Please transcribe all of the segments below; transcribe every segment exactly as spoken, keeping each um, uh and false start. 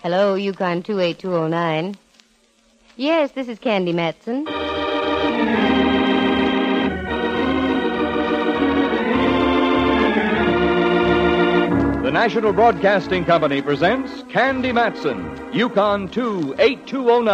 Hello, Yukon two eight two oh nine. Yes, this is Candy Matson. The National Broadcasting Company presents Candy Matson, Yukon two eight two oh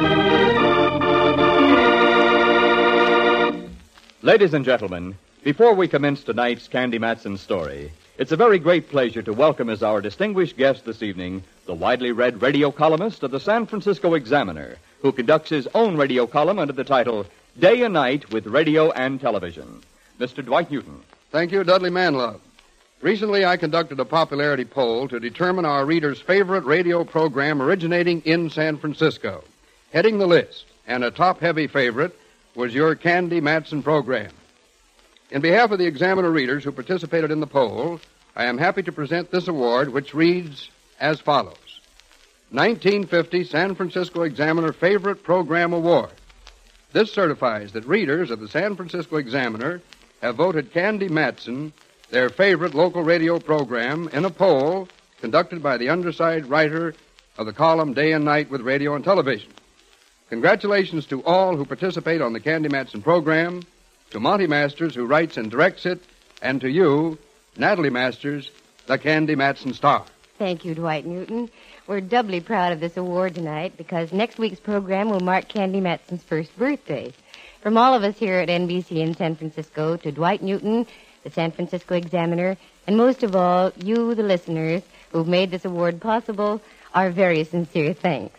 nine. Ladies and gentlemen, before we commence tonight's Candy Matson story, it's a very great pleasure to welcome as our distinguished guest this evening the widely read radio columnist of the San Francisco Examiner, who conducts his own radio column under the title Day and Night with Radio and Television, Mister Dwight Newton. Thank you, Dudley Manlove. Recently, I conducted a popularity poll to determine our readers' favorite radio program originating in San Francisco. Heading the list, and a top-heavy favorite, was your Candy Matson program. In behalf of the Examiner readers who participated in the poll, I am happy to present this award, which reads as follows. nineteen fifty San Francisco Examiner Favorite Program Award. This certifies that readers of the San Francisco Examiner have voted Candy Matson their favorite local radio program in a poll conducted by the underside writer of the column Day and Night with Radio and Television. Congratulations to all who participate on the Candy Matson program, to Monty Masters, who writes and directs it, and to you, Natalie Masters, the Candy Matson star. Thank you, Dwight Newton. We're doubly proud of this award tonight because next week's program will mark Candy Matson's first birthday. From all of us here at N B C in San Francisco, to Dwight Newton, the San Francisco Examiner, and most of all, you, the listeners, who've made this award possible, our very sincere thanks.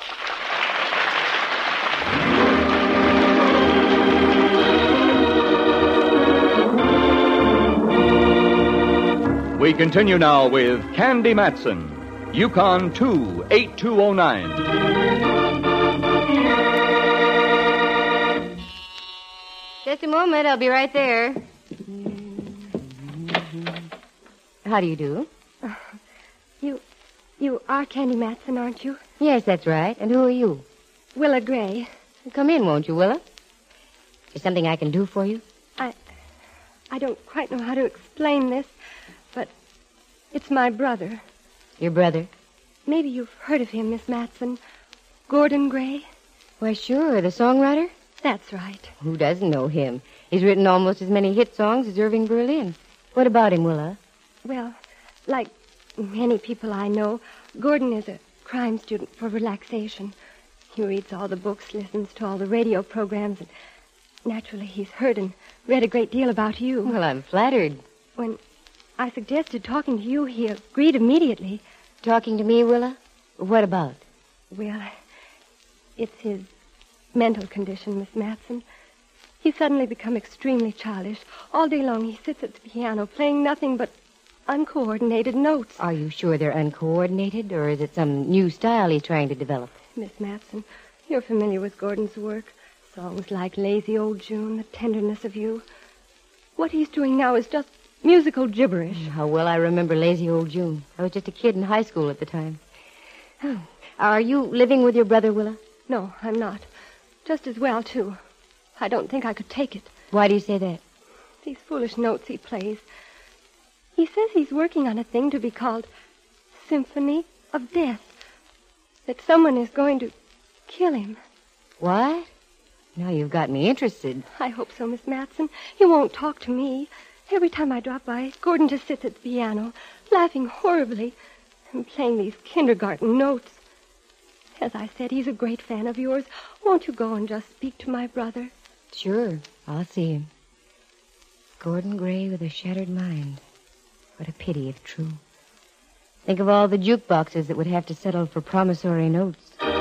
We continue now with Candy Matson, Yukon two eight two oh nine. Just a moment, I'll be right there. How do you do? Uh, you, you are Candy Matson, aren't you? Yes, that's right. And who are you? Willa Gray. Come in, won't you, Willa? Is there something I can do for you? I, I don't quite know how to explain this, but it's my brother. Your brother? Maybe you've heard of him, Miss Matson. Gordon Gray. Why, sure, the songwriter? That's right. Who doesn't know him? He's written almost as many hit songs as Irving Berlin. What about him, Willa? Well, like many people I know, Gordon is a crime student for relaxation. He reads all the books, listens to all the radio programs, and naturally he's heard and read a great deal about you. Well, I'm flattered. When I suggested talking to you, he agreed immediately. Talking to me, Willa? What about? Well, it's his mental condition, Miss Matson. He's suddenly become extremely childish. All day long he sits at the piano playing nothing but uncoordinated notes. Are you sure they're uncoordinated, or is it some new style he's trying to develop? Miss Matson, you're familiar with Gordon's work. Songs like Lazy Old June, The Tenderness of You. What he's doing now is just musical gibberish. How well I remember Lazy Old June. I was just a kid in high school at the time. Oh. Are you living with your brother, Willa? No, I'm not. Just as well, too. I don't think I could take it. Why do you say that? These foolish notes he plays. He says he's working on a thing to be called Symphony of Death. That someone is going to kill him. What? Now you've got me interested. I hope so, Miss Matson. He won't talk to me. Every time I drop by, Gordon just sits at the piano, laughing horribly, and playing these kindergarten notes. As I said, he's a great fan of yours. Won't you go and just speak to my brother? Sure, I'll see him. Gordon Gray with a shattered mind. What a pity if true. Think of all the jukeboxes that would have to settle for promissory notes.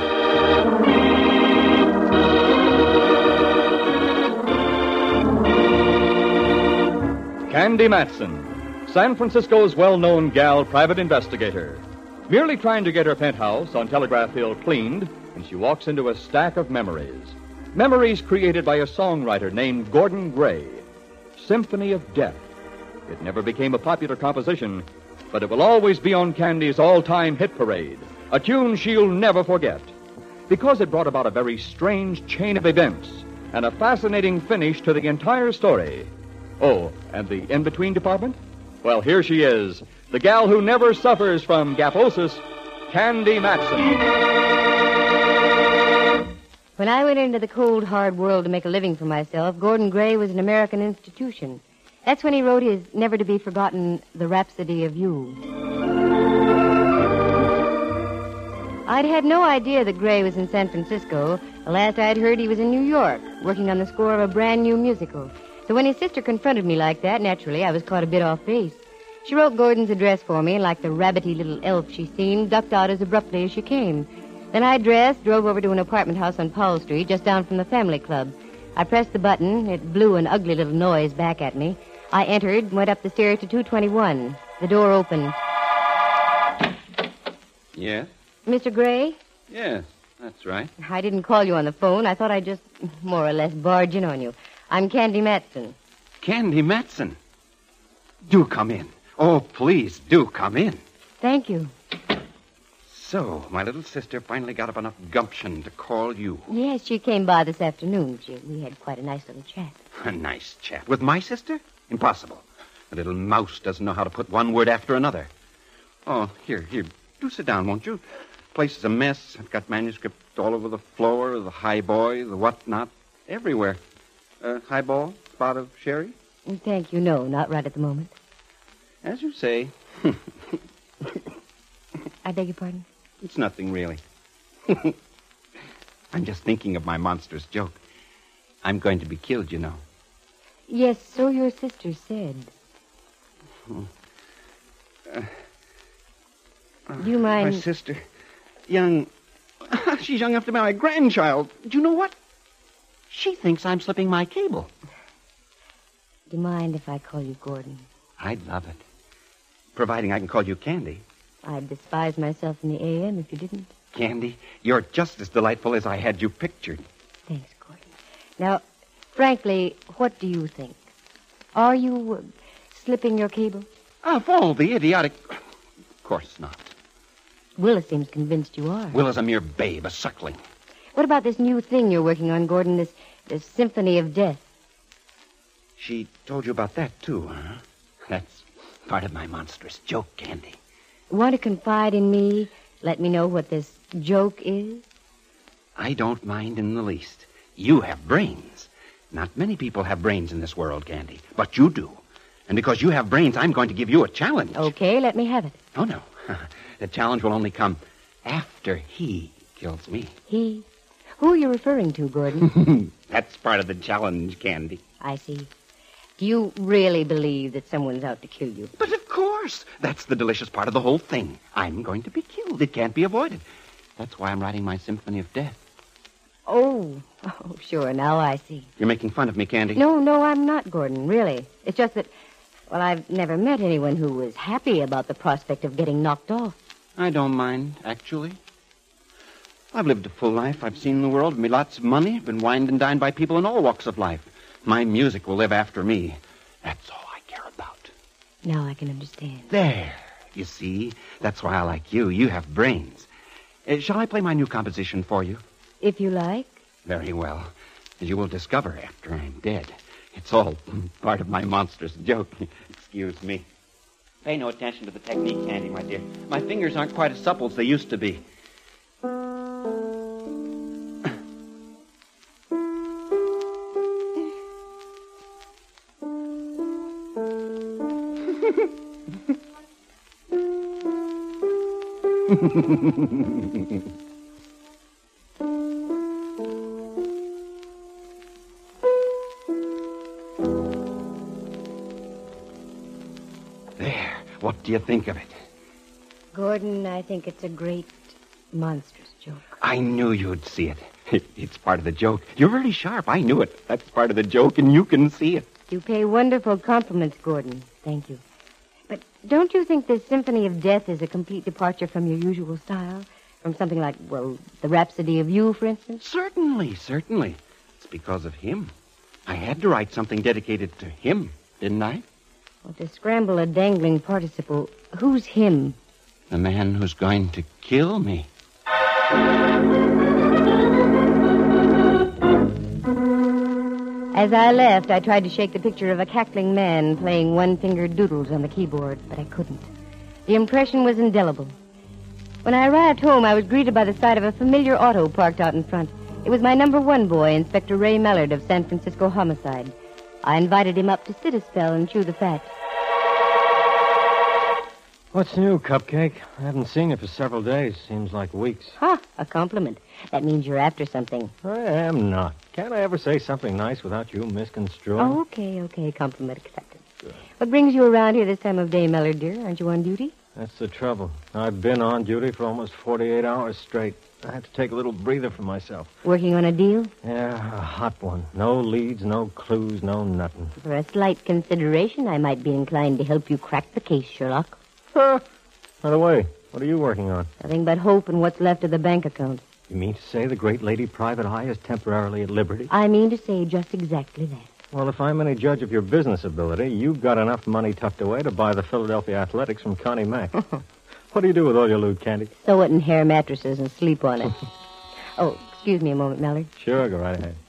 Candy Matson, San Francisco's well-known gal private investigator. Merely trying to get her penthouse on Telegraph Hill cleaned, and she walks into a stack of memories. Memories created by a songwriter named Gordon Gray. Symphony of Death. It never became a popular composition, but it will always be on Candy's all-time hit parade, a tune she'll never forget, because it brought about a very strange chain of events and a fascinating finish to the entire story. Oh, and the in-between department? Well, here she is, the gal who never suffers from gaposis, Candy Matson. When I went into the cold, hard world to make a living for myself, Gordon Gray was an American institution. That's when he wrote his never-to-be-forgotten The Rhapsody of You. I'd had no idea that Gray was in San Francisco. The last I'd heard, he was in New York, working on the score of a brand-new musical. So when his sister confronted me like that, naturally, I was caught a bit off base. She wrote Gordon's address for me, and like the rabbity little elf she seemed, ducked out as abruptly as she came. Then I dressed, drove over to an apartment house on Powell Street, just down from the family club. I pressed the button. It blew an ugly little noise back at me. I entered, went up the stairs to two twenty-one. The door opened. Yes? Mister Gray? Yes, that's right. I didn't call you on the phone. I thought I'd just more or less barge in on you. I'm Candy Matson. Candy Matson. Do come in. Oh, please, do come in. Thank you. So, my little sister finally got up enough gumption to call you. Yes, she came by this afternoon. She, we had quite a nice little chat. A nice chat. With my sister? Impossible. The little mouse doesn't know how to put one word after another. Oh, here, here. Do sit down, won't you? Place is a mess. I've got manuscript all over the floor, the highboy, the whatnot, everywhere. Uh, highball? Spot of sherry? Thank you. No, not right at the moment. As you say. I beg your pardon? It's nothing, really. I'm just thinking of my monstrous joke. I'm going to be killed, you know. Yes, so your sister said. Uh, Do you mind... My sister. Young... She's young enough to be my grandchild. Do you know what? She thinks I'm slipping my cable. Do you mind if I call you Gordon? I'd love it. Providing I can call you Candy. I'd despise myself in the A M if you didn't. Candy, you're just as delightful as I had you pictured. Thanks, Gordon. Now, frankly, what do you think? Are you uh, slipping your cable? Of all the idiotic... Of course not. Willa seems convinced you are. Willa's a mere babe, a suckling. What about this new thing you're working on, Gordon, this, this Symphony of Death? She told you about that, too, huh? That's part of my monstrous joke, Candy. Want to confide in me? Let me know what this joke is? I don't mind in the least. You have brains. Not many people have brains in this world, Candy, but you do. And because you have brains, I'm going to give you a challenge. Okay, let me have it. Oh, no. The challenge will only come after he kills me. He? Who are you referring to, Gordon? That's part of the challenge, Candy. I see. Do you really believe that someone's out to kill you? But of course. That's the delicious part of the whole thing. I'm going to be killed. It can't be avoided. That's why I'm writing my Symphony of Death. Oh, oh, sure. Now I see. You're making fun of me, Candy. No, no, I'm not, Gordon, really. It's just that, well, I've never met anyone who was happy about the prospect of getting knocked off. I don't mind, actually. I've lived a full life. I've seen the world, made lots of money, been wined and dined by people in all walks of life. My music will live after me. That's all I care about. Now I can understand. There. You see, that's why I like you. You have brains. Uh, shall I play my new composition for you? If you like. Very well. As you will discover after I'm dead. It's all part of my monstrous joke. Excuse me. Pay no attention to the technique, Candy, my dear. My fingers aren't quite as supple as they used to be. There. What do you think of it? Gordon, I think it's a great, monstrous joke. I knew you'd see it. it. It's part of the joke. You're very sharp. I knew it. That's part of the joke, and you can see it. You pay wonderful compliments, Gordon. Thank you. But don't you think this Symphony of Death is a complete departure from your usual style? From something like, well, the Rhapsody of You, for instance? Certainly, certainly. It's because of him. I had to write something dedicated to him, didn't I? Well, to scramble a dangling participle, who's him? The man who's going to kill me. As I left, I tried to shake the picture of a cackling man playing one-fingered doodles on the keyboard, but I couldn't. The impression was indelible. When I arrived home, I was greeted by the sight of a familiar auto parked out in front. It was my number one boy, Inspector Ray Mallard of San Francisco Homicide. I invited him up to sit a spell and chew the fat. What's new, Cupcake? I haven't seen you for several days. Seems like weeks. Ha! A compliment. That means you're after something. I am not. Can't I ever say something nice without you misconstruing? Oh, okay, okay. Compliment accepted. Good. What brings you around here this time of day, Mallard, dear? Aren't you on duty? That's the trouble. I've been on duty for almost forty-eight hours straight. I had to take a little breather for myself. Working on a deal? Yeah, a hot one. No leads, no clues, no nothing. For a slight consideration, I might be inclined to help you crack the case, Sherlock. Huh. By the way, what are you working on? Nothing but hope and what's left of the bank account. You mean to say the great lady Private Eye is temporarily at liberty? I mean to say just exactly that. Well, if I'm any judge of your business ability, you've got enough money tucked away to buy the Philadelphia Athletics from Connie Mack. What do you do with all your loot, Candy? Sew it in hair mattresses and sleep on it. Oh, excuse me a moment, Mallard. Sure, go right ahead.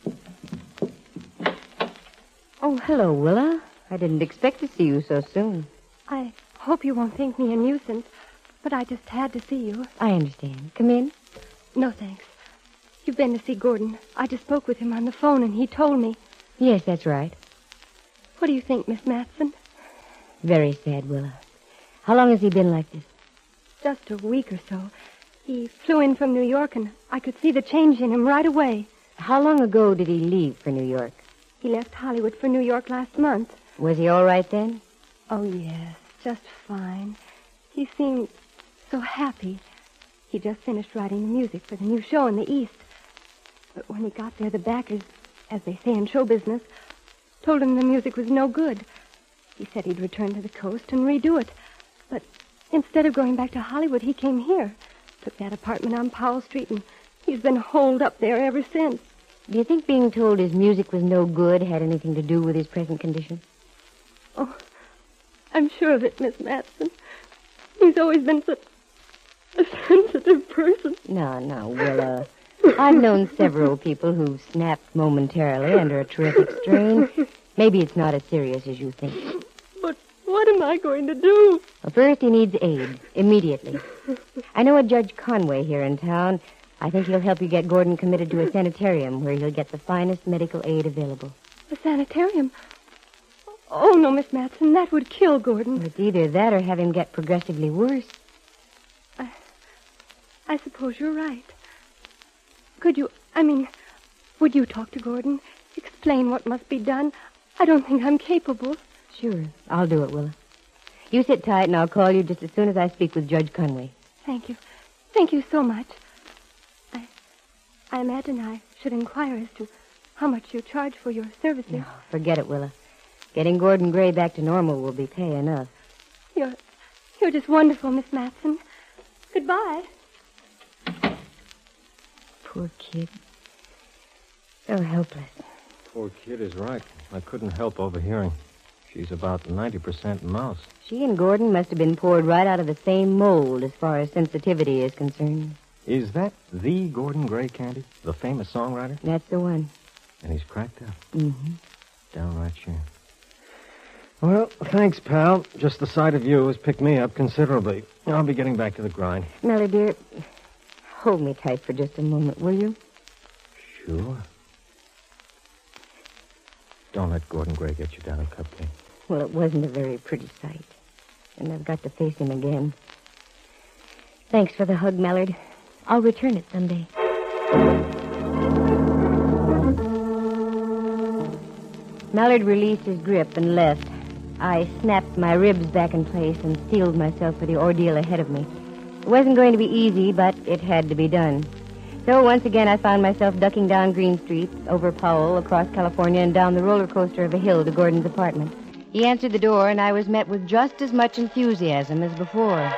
Oh, hello, Willa. I didn't expect to see you so soon. I hope you won't think me a nuisance, but I just had to see you. I understand. Come in. No, thanks. You've been to see Gordon. I just spoke with him on the phone, and he told me. Yes, that's right. What do you think, Miss Matson? Very sad, Willa. How long has he been like this? Just a week or so. He flew in from New York, and I could see the change in him right away. How long ago did he leave for New York? He left Hollywood for New York last month. Was he all right then? Oh, yes, just fine. He seemed so happy. He just finished writing the music for the new show in the East. But when he got there, the backers, as they say in show business, told him the music was no good. He said he'd return to the coast and redo it. But instead of going back to Hollywood, he came here, took that apartment on Powell Street, and he's been holed up there ever since. Do you think being told his music was no good had anything to do with his present condition? Oh, I'm sure of it, Miss Matson. He's always been such a sensitive person. No, no, Willa. I've known several people who've snapped momentarily under a terrific strain. Maybe it's not as serious as you think. But what am I going to do? Well, first, he needs aid, immediately. I know a Judge Conway here in town. I think he'll help you get Gordon committed to a sanitarium where he'll get the finest medical aid available. A sanitarium? Oh, no, Miss Matson, that would kill Gordon. Well, it's either that or have him get progressively worse. I, I suppose you're right. Could you, I mean, would you talk to Gordon? Explain what must be done? I don't think I'm capable. Sure, I'll do it, Willa. You sit tight and I'll call you just as soon as I speak with Judge Conway. Thank you. Thank you so much. I, I imagine I should inquire as to how much you charge for your services. No, forget it, Willa. Getting Gordon Gray back to normal will be pay enough. You're, you're just wonderful, Miss Matson. Goodbye. Poor kid. So helpless. Poor kid is right. I couldn't help overhearing. She's about ninety percent mouse. She and Gordon must have been poured right out of the same mold as far as sensitivity is concerned. Is that the Gordon Gray, Candy? The famous songwriter? That's the one. And he's cracked up. Mm-hmm. Downright sure. Well, thanks, pal. Just the sight of you has picked me up considerably. I'll be getting back to the grind. Melly, dear, hold me tight for just a moment, will you? Sure. Don't let Gordon Gray get you down, Cupcake. Well, it wasn't a very pretty sight. And I've got to face him again. Thanks for the hug, Mallard. I'll return it someday. Mallard released his grip and left. I snapped my ribs back in place and steeled myself for the ordeal ahead of me. It wasn't going to be easy, but it had to be done. So once again, I found myself ducking down Green Street, over Powell, across California, and down the roller coaster of a hill to Gordon's apartment. He answered the door, and I was met with just as much enthusiasm as before.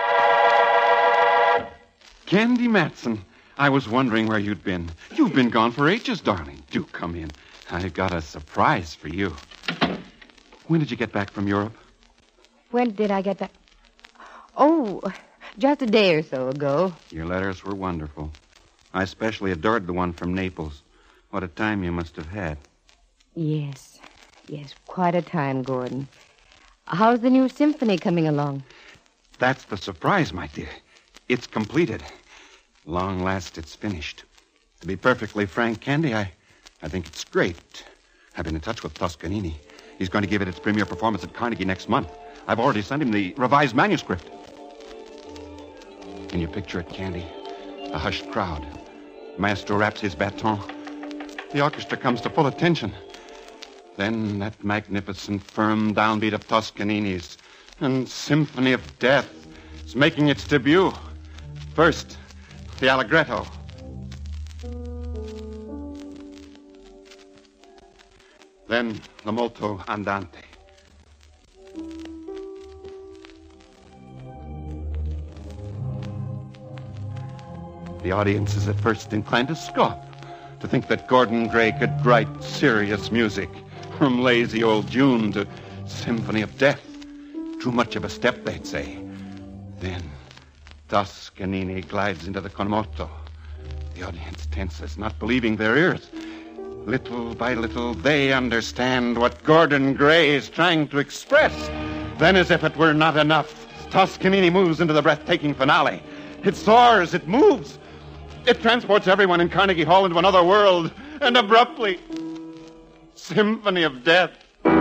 Candy Matson, I was wondering where you'd been. You've been gone for ages, darling. Do come in. I've got a surprise for you. When did you get back from Europe? When did I get back? Oh, just a day or so ago. Your letters were wonderful. I especially adored the one from Naples. What a time you must have had. Yes. Yes, quite a time, Gordon. How's the new symphony coming along? That's the surprise, my dear. It's completed. Long last, it's finished. To be perfectly frank, Candy, I, I think it's great. I've been in touch with Toscanini. He's going to give it its premiere performance at Carnegie next month. I've already sent him the revised manuscript. Can you picture it, Candy? A hushed crowd. Maestro raps his baton. The orchestra comes to full attention. Then that magnificent, firm downbeat of Toscanini's and Symphony of Death is making its debut. First, the Allegretto. Then the Molto Andante. The audience is at first inclined to scoff, to think that Gordon Gray could write serious music, from Lazy Old June to Symphony of Death. Too much of a step, they'd say. Then Toscanini glides into the con moto. The audience tenses, not believing their ears. Little by little, they understand what Gordon Gray is trying to express. Then, as if it were not enough, Toscanini moves into the breathtaking finale. It soars, it moves. It transports everyone in Carnegie Hall into another world. And abruptly, Symphony of Death.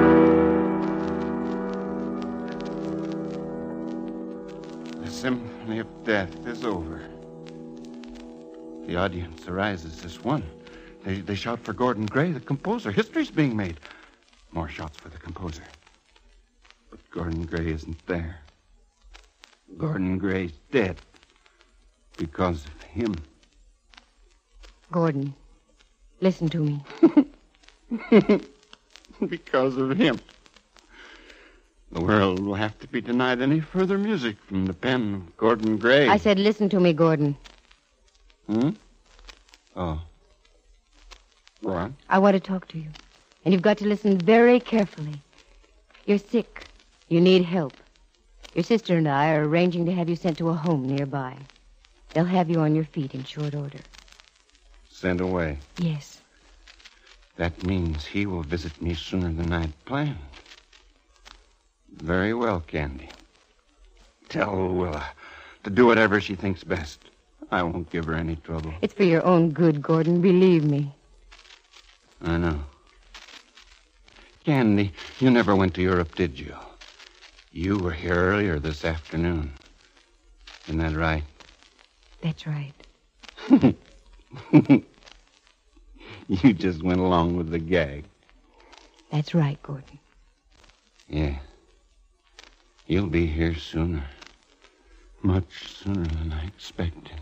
The Symphony of Death is over. The audience arises as one. They, they shout for Gordon Gray, the composer. History's being made. More shouts for the composer. But Gordon Gray isn't there. Gordon Gray's dead. Because of him. Gordon, listen to me. Because of him. The world will have to be denied any further music from the pen of Gordon Gray. I said listen to me, Gordon. Hmm? Oh. Go on. I want to talk to you. And you've got to listen very carefully. You're sick. You need help. Your sister and I are arranging to have you sent to a home nearby. They'll have you on your feet in short order. Sent away? Yes. That means he will visit me sooner than I'd planned. Very well, Candy. Tell Willa to do whatever she thinks best. I won't give her any trouble. It's for your own good, Gordon. Believe me. I know. Candy, you never went to Europe, did you? You were here earlier this afternoon. Isn't that right? That's right. You just went along with the gag. That's right, Gordon. Yeah. You'll be here sooner. Much sooner than I expected.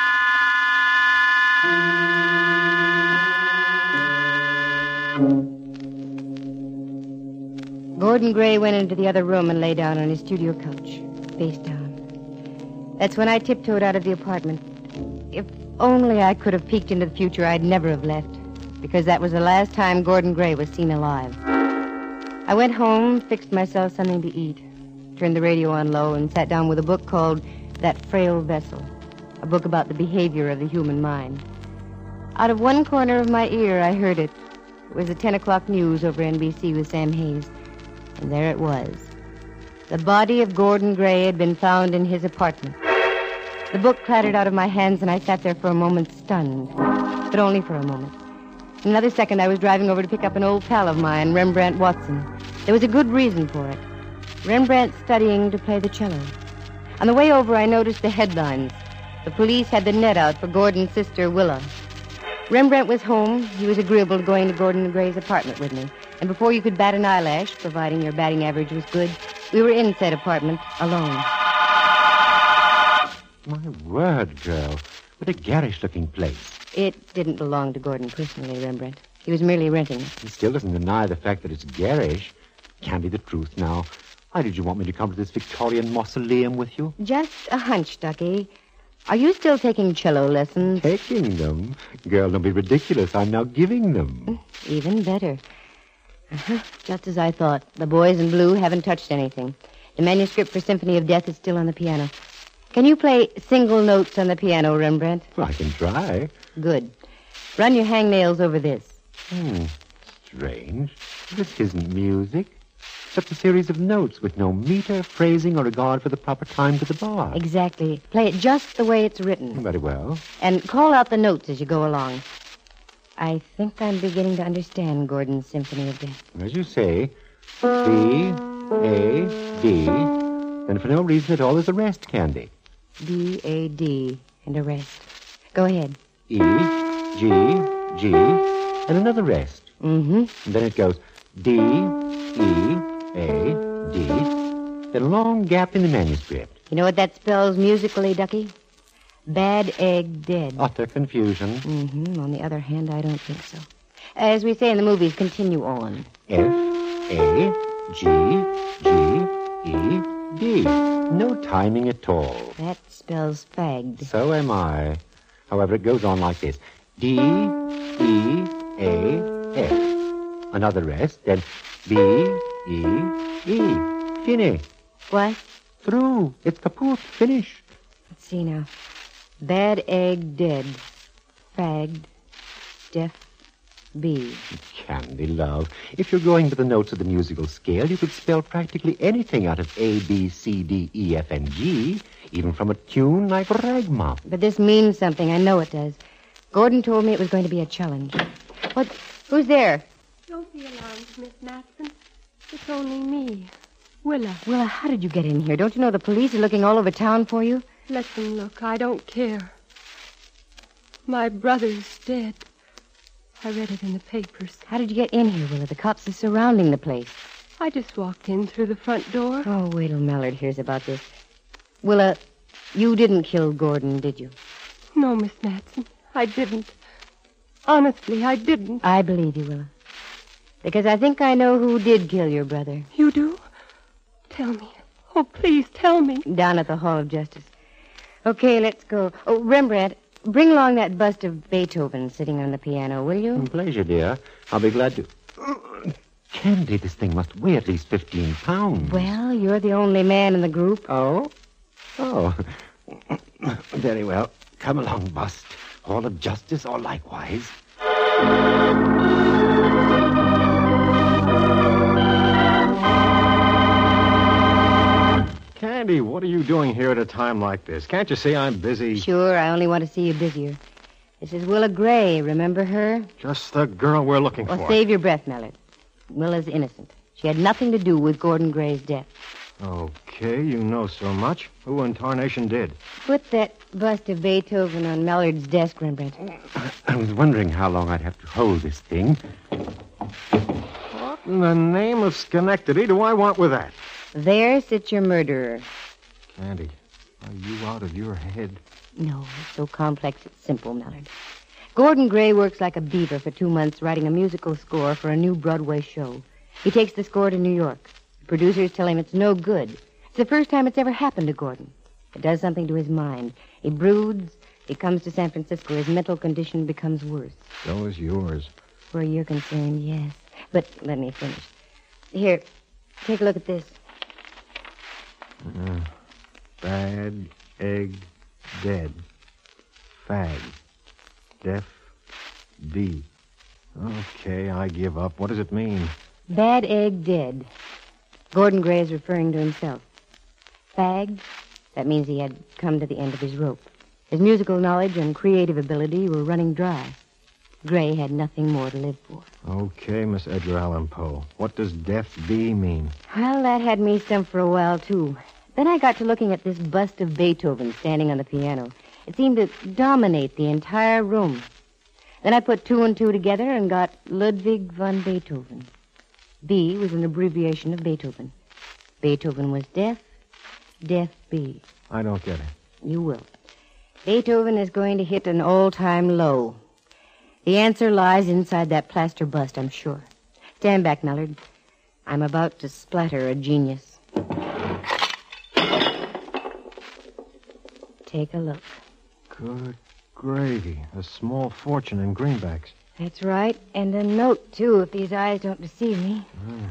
Gordon Gray went into the other room and lay down on his studio couch, face down. That's when I tiptoed out of the apartment. If only I could have peeked into the future, I'd never have left, because that was the last time Gordon Gray was seen alive. I went home, fixed myself something to eat, turned the radio on low, and sat down with a book called That Frail Vessel, a book about the behavior of the human mind. Out of one corner of my ear, I heard it. It was the ten o'clock news over N B C with Sam Hayes. And there it was. The body of Gordon Gray had been found in his apartment. The book clattered out of my hands, and I sat there for a moment stunned. But only for a moment. In another second, I was driving over to pick up an old pal of mine, Rembrandt Watson. There was a good reason for it. Rembrandt's studying to play the cello. On the way over, I noticed the headlines. The police had the net out for Gordon's sister, Willa. Rembrandt was home. He was agreeable to going to Gordon Gray's apartment with me. And before you could bat an eyelash, providing your batting average was good, we were in said apartment alone. My word, girl. What a garish-looking place. It didn't belong to Gordon personally, Rembrandt. He was merely renting it. He still doesn't deny the fact that it's garish. Can't be the truth now. Why did you want me to come to this Victorian mausoleum with you? Just a hunch, Ducky. Are you still taking cello lessons? Taking them? Girl, don't be ridiculous. I'm now giving them. Even better. Uh-huh. Just as I thought. The boys in blue haven't touched anything. The manuscript for Symphony of Death is still on the piano. Can you play single notes on the piano, Rembrandt? Well, I can try. Good. Run your hangnails over this. Hmm. Strange. This isn't music. Just a series of notes with no meter, phrasing, or regard for the proper time to the bar. Exactly. Play it just the way it's written. Very well. And call out the notes as you go along. I think I'm beginning to understand Gordon's Symphony of Death. As you say, B, A, D, and for no reason at all there's a rest, Candy. D, A, D, and a rest. Go ahead. E, G, G, and another rest. Mm-hmm. And then it goes D, E, A, D, then a long gap in the manuscript. You know what that spells musically, Ducky? Bad egg dead. Utter confusion. Mm-hmm. On the other hand, I don't think so. As we say in the movies, continue on. F, A, G, G, E, D. No timing at all. That spells fagged. So am I. However, it goes on like this. D, E, A, F. Another rest, then B, E, E. Fini. What? Through. It's kaput. Finish. Let's see now. Bad egg dead. Fagged. Deaf. B. Candy, love. If you're going by the notes of the musical scale, you could spell practically anything out of A, B, C, D, E, F, and G, even from a tune like Ragmuff. But this means something. I know it does. Gordon told me it was going to be a challenge. What? Who's there? Don't be alarmed, Miss Matson. It's only me, Willa. Willa, how did you get in here? Don't you know the police are looking all over town for you? Let them look. I don't care. My brother's dead. I read it in the papers. How did you get in here, Willa? The cops are surrounding the place. I just walked in through the front door. Oh, wait till Mallard hears about this. Willa, you didn't kill Gordon, did you? No, Miss Matson, I didn't. Honestly, I didn't. I believe you, Willa. Because I think I know who did kill your brother. You do? Tell me. Oh, please, tell me. Down at the Hall of Justice. Okay, let's go. Oh, Rembrandt, bring along that bust of Beethoven sitting on the piano, will you? Pleasure, dear. I'll be glad to... Candy, this thing must weigh at least fifteen pounds. Well, you're the only man in the group. Oh? Oh. Very well. Come along, bust. Hall of Justice or likewise. Candy, what are you doing here at a time like this? Can't you see I'm busy? Sure, I only want to see you busier. This is Willa Gray. Remember her? Just the girl we're looking Well, for. save your breath, Mallard. Willa's innocent. She had nothing to do with Gordon Gray's death. Okay, you know so much. Who in tarnation did? Put that bust of Beethoven on Mallard's desk, Rembrandt. I was wondering how long I'd have to hold this thing. What in the name of Schenectady do I want with that? There sits your murderer. Candy, are you out of your head? No, it's so complex it's simple, Mallard. Gordon Gray works like a beaver for two months writing a musical score for a new Broadway show. He takes the score to New York. The producers tell him it's no good. It's the first time it's ever happened to Gordon. It does something to his mind. He broods. He comes to San Francisco. His mental condition becomes worse. So is yours. Where you're concerned, yes. But let me finish. Here, take a look at this. Uh, bad egg dead. Fag. Deaf. D. Okay, I give up. What does it mean? Bad egg dead. Gordon Gray is referring to himself. Fagged, that means he had come to the end of his rope. His musical knowledge and creative ability were running dry. Gray had nothing more to live for. Okay, Miss Edgar Allan Poe. What does deaf B mean? Well, that had me stumped for a while, too. Then I got to looking at this bust of Beethoven standing on the piano. It seemed to dominate the entire room. Then I put two and two together and got Ludwig von Beethoven. B was an abbreviation of Beethoven. Beethoven was deaf, deaf B. I don't get it. You will. Beethoven is going to hit an all-time low. The answer lies inside that plaster bust, I'm sure. Stand back, Mallard. I'm about to splatter a genius. Take a look. Good gravy. A small fortune in greenbacks. That's right. And a note, too, if these eyes don't deceive me. Mm.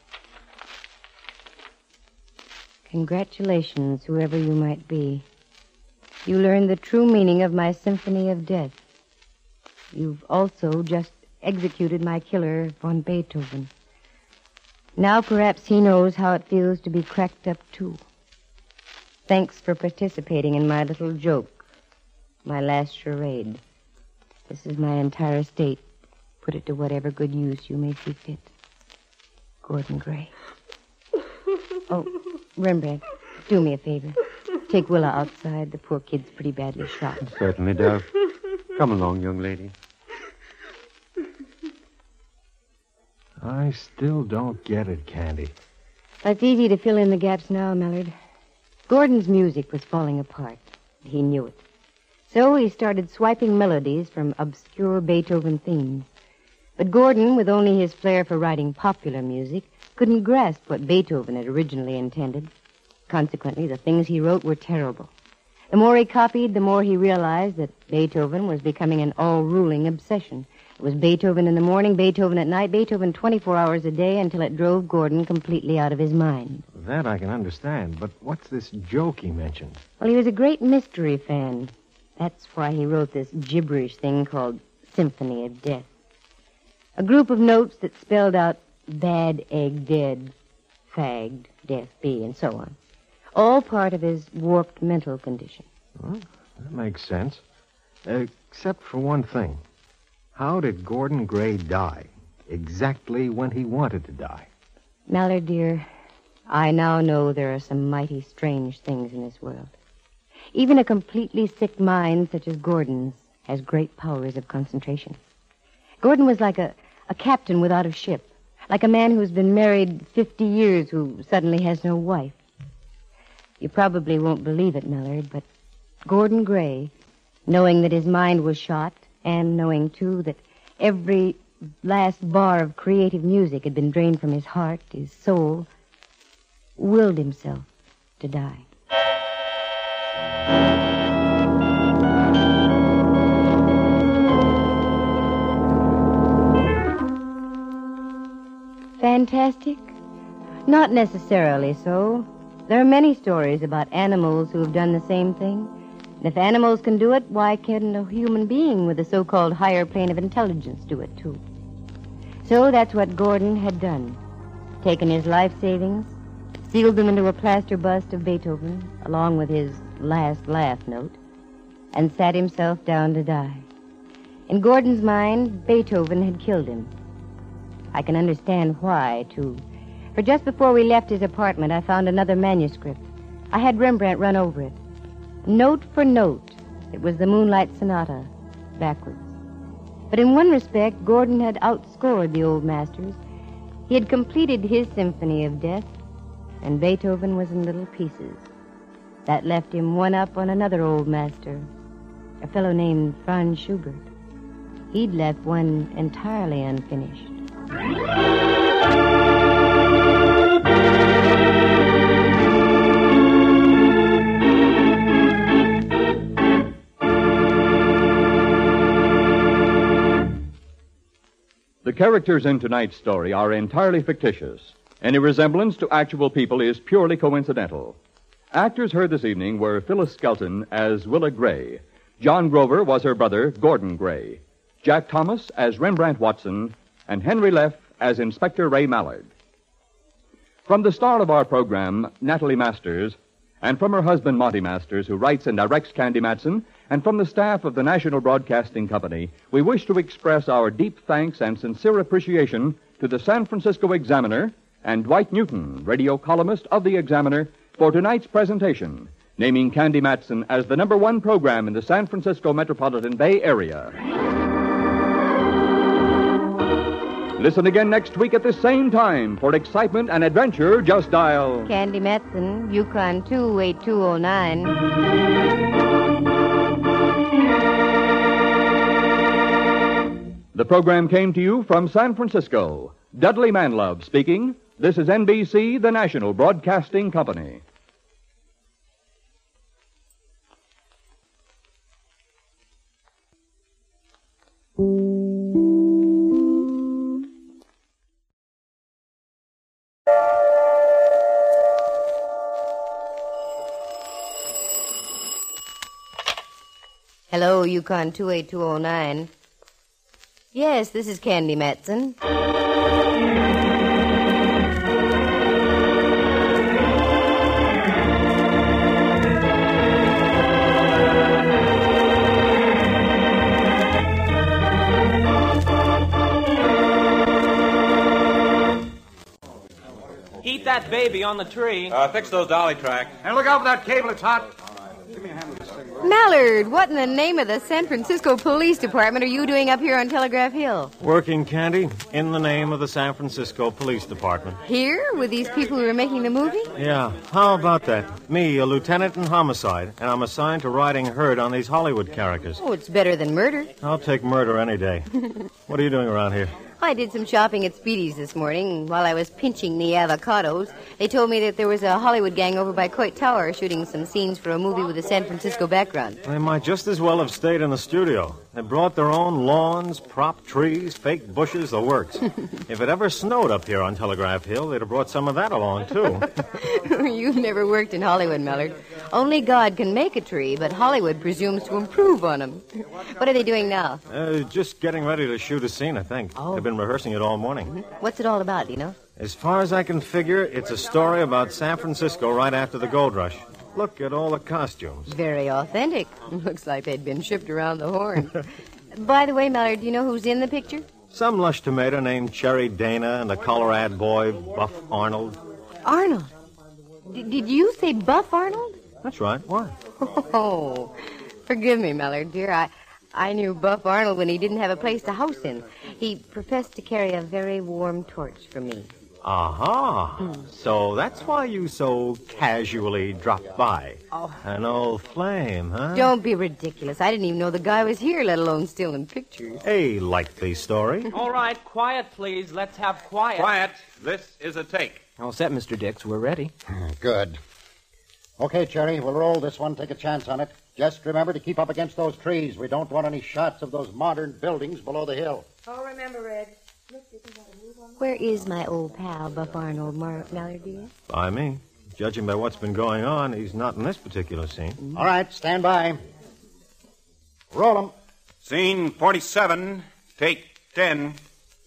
Congratulations, whoever you might be. You learned the true meaning of my Symphony of Death. You've also just executed my killer, von Beethoven. Now perhaps he knows how it feels to be cracked up, too. Thanks for participating in my little joke, my last charade. This is my entire estate. Put it to whatever good use you may see fit. Gordon Gray. Oh, Rembrandt, do me a favor. Take Willa outside. The poor kid's pretty badly shot. Certainly, Dove. Come along, young lady. I still don't get it, Candy. It's easy to fill in the gaps now, Mallard. Gordon's music was falling apart. He knew it. So he started swiping melodies from obscure Beethoven themes. But Gordon, with only his flair for writing popular music, couldn't grasp what Beethoven had originally intended. Consequently, the things he wrote were terrible. The more he copied, the more he realized that Beethoven was becoming an all-ruling obsession. It was Beethoven in the morning, Beethoven at night, Beethoven twenty-four hours a day until it drove Gordon completely out of his mind. That I can understand, but what's this joke he mentioned? Well, he was a great mystery fan. That's why he wrote this gibberish thing called Symphony of Death. A group of notes that spelled out bad egg dead, fagged, death be, and so on. All part of his warped mental condition. Well, that makes sense. Except for one thing. How did Gordon Gray die? Exactly when he wanted to die. Mallard, dear, I now know there are some mighty strange things in this world. Even a completely sick mind such as Gordon's has great powers of concentration. Gordon was like a, a captain without a ship, like a man who's been married fifty years who suddenly has no wife. You probably won't believe it, Mallard, but Gordon Gray, knowing that his mind was shot, and knowing, too, that every last bar of creative music had been drained from his heart, his soul, willed himself to die. Fantastic? Not necessarily so. There are many stories about animals who have done the same thing. And if animals can do it, why can't a human being with a so-called higher plane of intelligence do it, too? So that's what Gordon had done. Taken his life savings, sealed them into a plaster bust of Beethoven, along with his last laugh note, and sat himself down to die. In Gordon's mind, Beethoven had killed him. I can understand why, too. For just before we left his apartment, I found another manuscript. I had Rembrandt run over it. Note for note, it was the Moonlight Sonata, backwards. But in one respect, Gordon had outscored the old masters. He had completed his Symphony of Death, and Beethoven was in little pieces. That left him one up on another old master, a fellow named Franz Schubert. He'd left one entirely unfinished. The characters in tonight's story are entirely fictitious. Any resemblance to actual people is purely coincidental. Actors heard this evening were Phyllis Skelton as Willa Gray. John Grover was her brother, Gordon Gray. Jack Thomas as Rembrandt Watson, and Henry Leff as Inspector Ray Mallard. From the star of our program, Natalie Masters, and from her husband, Monty Masters, who writes and directs Candy Matson, and from the staff of the National Broadcasting Company, we wish to express our deep thanks and sincere appreciation to the San Francisco Examiner and Dwight Newton, radio columnist of the Examiner, for tonight's presentation, naming Candy Matson as the number one program in the San Francisco metropolitan Bay Area. Listen again next week at the same time. For excitement and adventure, just dial Candy Matson, Yukon two eight two oh nine. The program came to you from San Francisco. Dudley Manlove speaking. This is N B C, the National Broadcasting Company. Hello, Yukon two eight two oh nine. Yes, this is Candy Matson. baby on the tree. Uh, fix those dolly tracks. And look out for that cable, it's hot. Mallard, what in the name of the San Francisco Police Department are you doing up here on Telegraph Hill? Working, Candy, in the name of the San Francisco Police Department. Here, with these people who are making the movie? Yeah, how about that? Me, a lieutenant in homicide, and I'm assigned to riding herd on these Hollywood characters. Oh, it's better than murder. I'll take murder any day. What are you doing around here? I did some shopping at Speedy's this morning. While I was pinching the avocados, they told me that there was a Hollywood gang over by Coit Tower shooting some scenes for a movie with a San Francisco background. They might just as well have stayed in the studio. They brought their own lawns, prop trees, fake bushes, the works. If it ever snowed up here on Telegraph Hill, they'd have brought some of that along, too. You've never worked in Hollywood, Mallard. Only God can make a tree, but Hollywood presumes to improve on them. What are they doing now? Uh, just getting ready to shoot a scene, I think. Oh. They've been rehearsing it all morning. What's it all about, do you know? As far as I can figure, it's a story about San Francisco right after the gold rush. Look at all the costumes. Very authentic. Looks like they'd been shipped around the horn. By the way, Mallard, do you know who's in the picture? Some lush tomato named Cherry Dana and a Colorado boy, Buff Arnold. Arnold? D- did you say Buff Arnold? That's right. Why? Oh, forgive me, Mallard, dear. I, I knew Buff Arnold when he didn't have a place to house in. He professed to carry a very warm torch for me. Aha. Hmm. So that's why you so casually dropped by. Oh. An old flame, huh? Don't be ridiculous. I didn't even know the guy was here, let alone still in pictures. A likely story. All right, quiet, please. Let's have quiet. Quiet. This is a take. All set, Mister Dix. We're ready. Good. Okay, Cherry, we'll roll this one. Take a chance on it. Just remember to keep up against those trees. We don't want any shots of those modern buildings below the hill. Oh, remember, Red. Where is my old pal, Buff Arnold, Mar- Mallard, dear? By me. Judging by what's been going on, he's not in this particular scene. Mm-hmm. All right, stand by. Roll 'em. Scene forty-seven, take ten.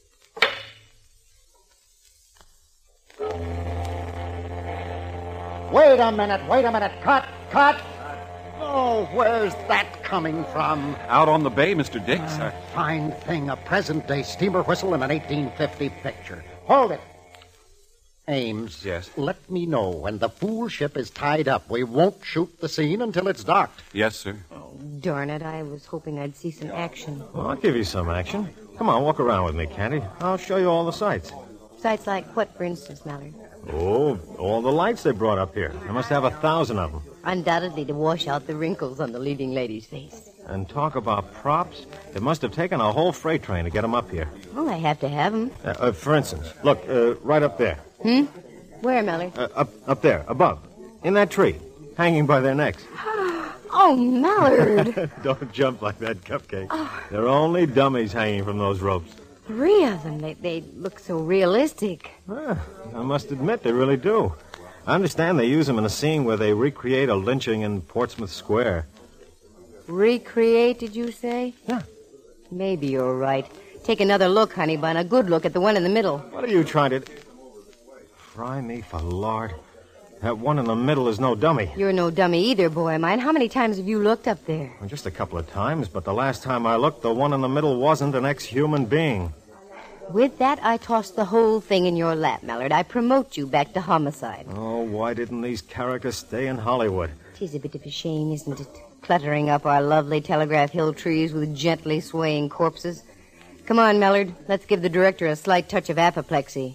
Wait a minute, wait a minute. Cut, cut. Oh, where's that coming from? Out on the bay, Mister Dix. A fine thing, a present-day steamer whistle in an eighteen fifty picture. Hold it. Ames. Yes? Let me know when the fool ship is tied up. We won't shoot the scene until it's docked. Yes, sir. Oh, darn it. I was hoping I'd see some action. Well, I'll give you some action. Come on, walk around with me, Candy. I'll show you all the sights. Sights like what, for instance, Mallard? Oh, all the lights they brought up here. They must have a thousand of them. Undoubtedly to wash out the wrinkles on the leading lady's face. And talk about props. It must have taken a whole freight train to get them up here. Well, I have to have them. Uh, uh, for instance, look, uh, right up there. Hmm? Where, Mallard? Uh, up, up there, above. In that tree, hanging by their necks. Oh, Mallard! Don't jump like that, Cupcake. Oh. They're only dummies hanging from those ropes. Three of them. They, they look so realistic. Well, I must admit, they really do. I understand they use them in a scene where they recreate a lynching in Portsmouth Square. Recreate, did you say? Yeah. Maybe you're right. Take another look, honey bun. A good look at the one in the middle. What are you trying to... Fry me for lard. That one in the middle is no dummy. You're no dummy either, boy mine. How many times have you looked up there? Well, just a couple of times, but the last time I looked, the one in the middle wasn't an ex-human being. With that, I toss the whole thing in your lap, Mallard. I promote you back to homicide. Oh, why didn't these characters stay in Hollywood? Tis a bit of a shame, isn't it? Cluttering up our lovely Telegraph Hill trees with gently swaying corpses. Come on, Mallard. Let's give the director a slight touch of apoplexy.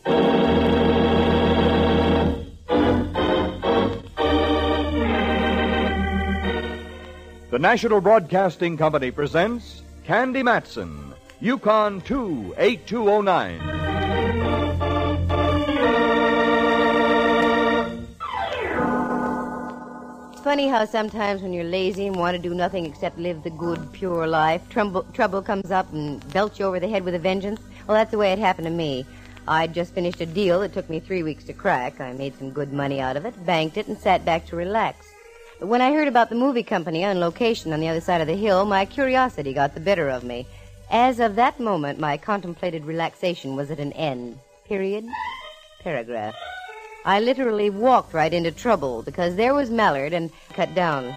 The National Broadcasting Company presents Candy Matson, Yukon two eight two oh nine. It's funny how sometimes when you're lazy and want to do nothing except live the good, pure life, trouble, trouble comes up and belts you over the head with a vengeance. Well, that's the way it happened to me. I'd just finished a deal that took me three weeks to crack. I made some good money out of it, banked it, and sat back to relax. But when I heard about the movie company on location on the other side of the hill, my curiosity got the better of me. As of that moment, my contemplated relaxation was at an end. Period. Paragraph. I literally walked right into trouble because there was Mallard and cut down.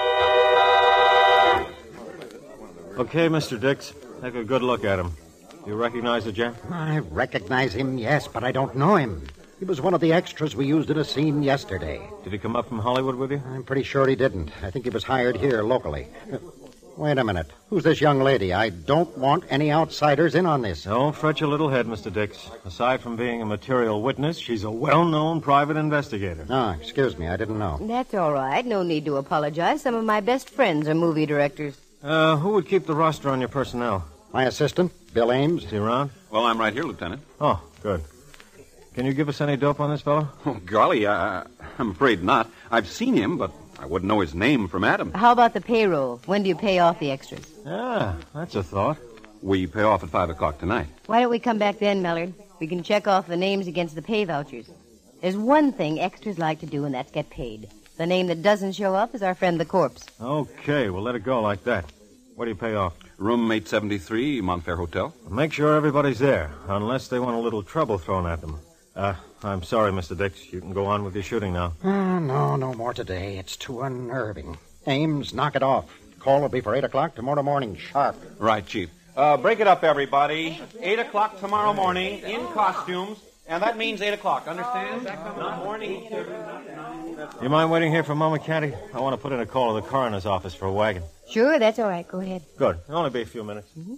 Okay, Mister Dix, take a good look at him. You recognize the gent? I recognize him, yes, but I don't know him. He was one of the extras we used in a scene yesterday. Did he come up from Hollywood with you? I'm pretty sure he didn't. I think he was hired here locally. Uh, wait a minute. Who's this young lady? I don't want any outsiders in on this. Don't fret your little head, Mister Dix. Aside from being a material witness, she's a well-known private investigator. Ah, excuse me. I didn't know. That's all right. No need to apologize. Some of my best friends are movie directors. Uh, who would keep the roster on your personnel? My assistant, Bill Ames. Is he around? Well, I'm right here, Lieutenant. Oh, good. Can you give us any dope on this fellow? Oh, golly, uh, I'm afraid not. I've seen him, but I wouldn't know his name from Adam. How about the payroll? When do you pay off the extras? Ah, that's a thought. We pay off at five o'clock tonight. Why don't we come back then, Mellard? We can check off the names against the pay vouchers. There's one thing extras like to do, and that's get paid. The name that doesn't show up is our friend the corpse. Okay, we'll let it go like that. What do you pay off? Room eight seventy-three, Montfair Hotel. Make sure everybody's there, unless they want a little trouble thrown at them. Uh, I'm sorry, Mister Dix. You can go on with your shooting now. Oh, no, no more today. It's too unnerving. Ames, knock it off. Call will be for eight o'clock tomorrow morning, sharp. Right, Chief. Uh, break it up, everybody. eight o'clock tomorrow morning, in costumes, and that means eight o'clock, understand? Not morning. You mind waiting here for a moment, Candy? I want to put in a call to the coroner's office for a wagon. Sure, that's all right. Go ahead. Good. It'll only be a few minutes. Mm-hmm.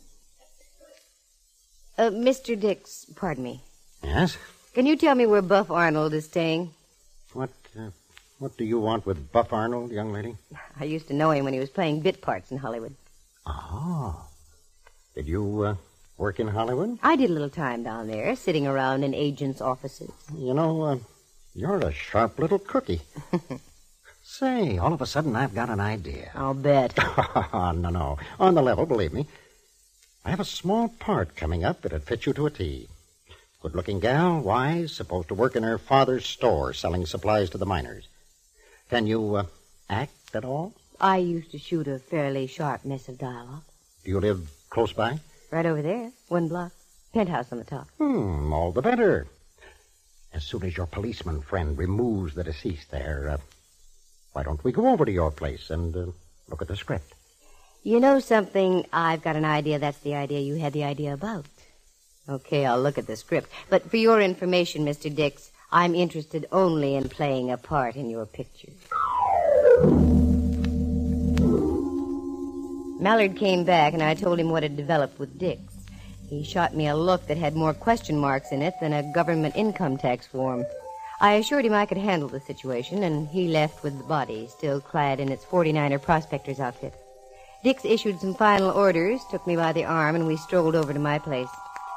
Uh, Mister Dix, pardon me. Yes? Can you tell me where Buff Arnold is staying? What, uh, what do you want with Buff Arnold, young lady? I used to know him when he was playing bit parts in Hollywood. Oh. Did you, uh, work in Hollywood? I did a little time down there, sitting around in agents' offices. You know, uh, you're a sharp little cookie. Say, all of a sudden I've got an idea. I'll bet. no, no. On the level, believe me. I have a small part coming up that'd fit you to a T. Good-looking gal, wise, supposed to work in her father's store selling supplies to the miners. Can you uh, act at all? I used to shoot a fairly sharp mess of dialogue. Do you live close by? Right over there, one block. Penthouse on the top. Hmm, all the better. As soon as your policeman friend removes the deceased there, uh, why don't we go over to your place and uh, look at the script? You know something? I've got an idea that's the idea you had the idea about. Okay, I'll look at the script. But for your information, Mister Dix, I'm interested only in playing a part in your picture. Mallard came back, and I told him what had developed with Dix. He shot me a look that had more question marks in it than a government income tax form. I assured him I could handle the situation, and he left with the body, still clad in its forty-niner prospector's outfit. Dix issued some final orders, took me by the arm, and we strolled over to my place.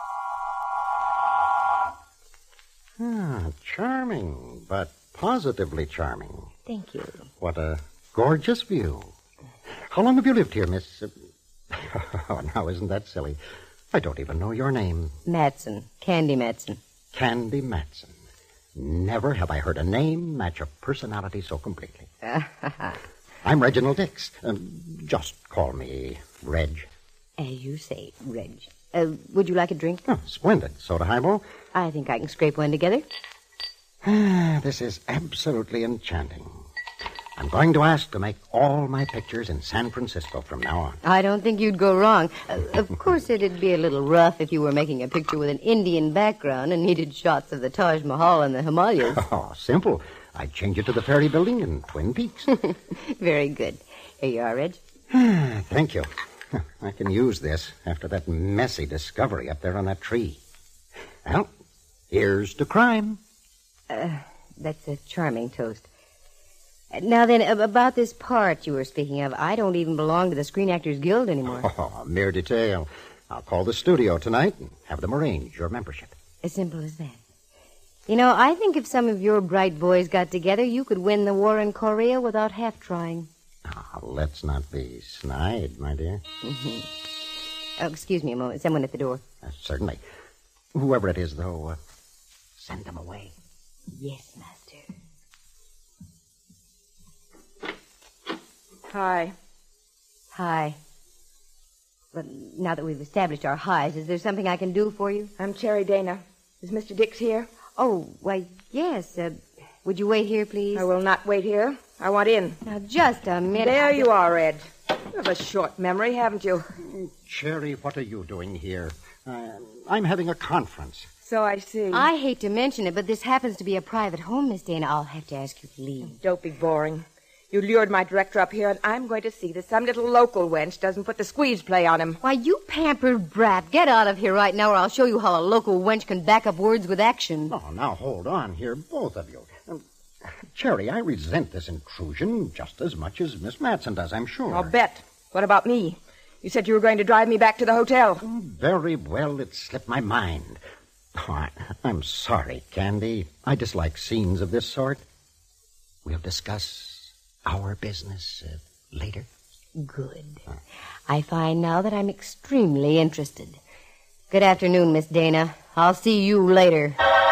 Ah, charming, but positively charming. Thank you. What a gorgeous view. How long have you lived here, Miss... Oh, now, isn't that silly? I don't even know your name. Matson. Candy Matson. Candy Matson. Never have I heard a name match a personality so completely. I'm Reginald Dix. Um, just call me Reg. As you say, Reg. Uh, would you like a drink? Oh, splendid. Soda highball? I think I can scrape one together. This is absolutely enchanting. I'm going to ask to make all my pictures in San Francisco from now on. I don't think you'd go wrong. Uh, of course, it'd be a little rough if you were making a picture with an Indian background and needed shots of the Taj Mahal and the Himalayas. Oh, simple. I'd change it to the Ferry Building in Twin Peaks. Very good. Here you are, Reg. Thank you. I can use this after that messy discovery up there on that tree. Well, here's to crime. Uh, that's a charming toast. Now then, about this part you were speaking of, I don't even belong to the Screen Actors Guild anymore. Oh, mere detail. I'll call the studio tonight and have them arrange your membership. As simple as that. You know, I think if some of your bright boys got together, you could win the war in Korea without half trying. Oh, let's not be snide, my dear. Mm-hmm. Oh, excuse me a moment. Someone at the door. Uh, certainly. Whoever it is, though, uh, send them away. Yes, master. Hi. Hi. But now that we've established our highs, is there something I can do for you? I'm Cherry Dana. Is Mister Dix here? Oh, why, yes. Uh, would you wait here, please? I will not wait here. I want in. Now, just a minute. There you are, Ed. You have a short memory, haven't you? Cherry, what are you doing here? Uh, I'm having a conference. So I see. I hate to mention it, but this happens to be a private home, Miss Dana. I'll have to ask you to leave. Don't be boring. You lured my director up here, and I'm going to see that some little local wench doesn't put the squeeze play on him. Why, you pampered brat. Get out of here right now, or I'll show you how a local wench can back up words with action. Oh, now hold on here, both of you. Um, Cherry, I resent this intrusion just as much as Miss Matson does, I'm sure. I'll bet. What about me? You said you were going to drive me back to the hotel. Oh, very well, it slipped my mind. Oh, I, I'm sorry, Candy. I dislike scenes of this sort. We'll discuss our business uh, later. Good. I find now that I'm extremely interested. Good afternoon, Miss Dana. I'll see you later.